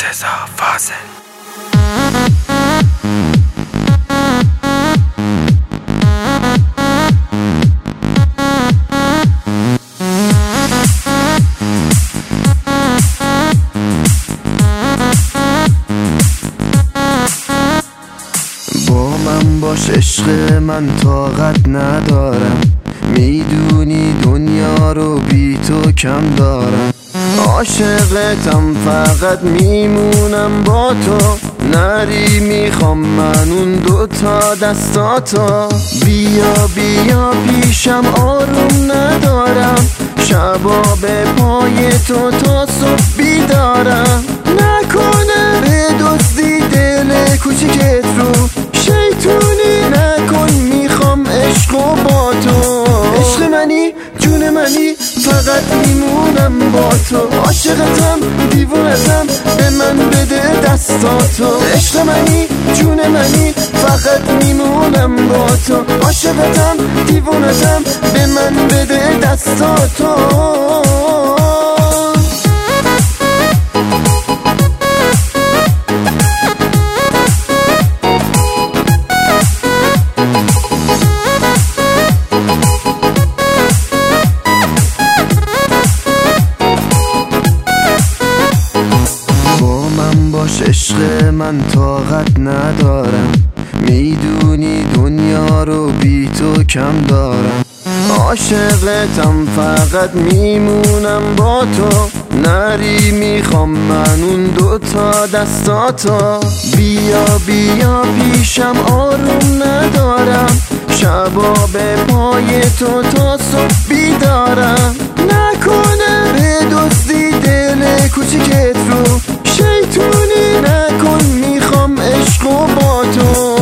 رضا فاضل. با من باش عشق من طاقت ندارم، میدونی دنیا رو بی تو کم دارم. عاشقتم فقط میمونم با تو، نری میخوام من اون دوتا دستاتو. بیا بیا پیشم آروم ندارم، شبا به پای تو تا صبح بیدارم. نکنه بدزدی دل کوچیکت رو، شیطونی نکن میخوام عشق و با تو. عشق منی جون منی فقط میمونم با تو، عاشقتم دیوونتم به من بده دستاتو. عشق منی جون منی فقط میمونم با تو، عاشقتم دیوونتم به من بده دستاتو. عشق من طاقت ندارم، میدونی دنیا رو بی تو کم دارم. عاشقتم فقط میمونم با تو، نری میخوام من اون دوتا دستاتو. بیا بیا پیشم آروم ندارم، شبا به پای تو تا صبح بیدارم. نکنه بدزدی دل کوچیکت رو، شیطونی نکن میخوام عشق و با تو.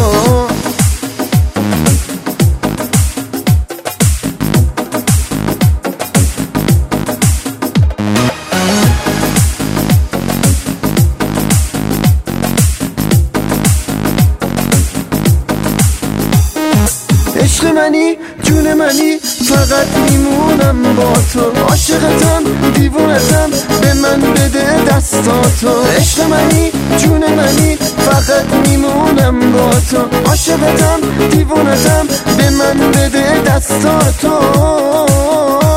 عشق منی جون منی فقط میمونم با تو، عاشقتم دیوونتم به من بده دستاتو. عشق منی جون منی فقط میمونم با تو، عاشقتم دیوونتم به من بده دستاتو.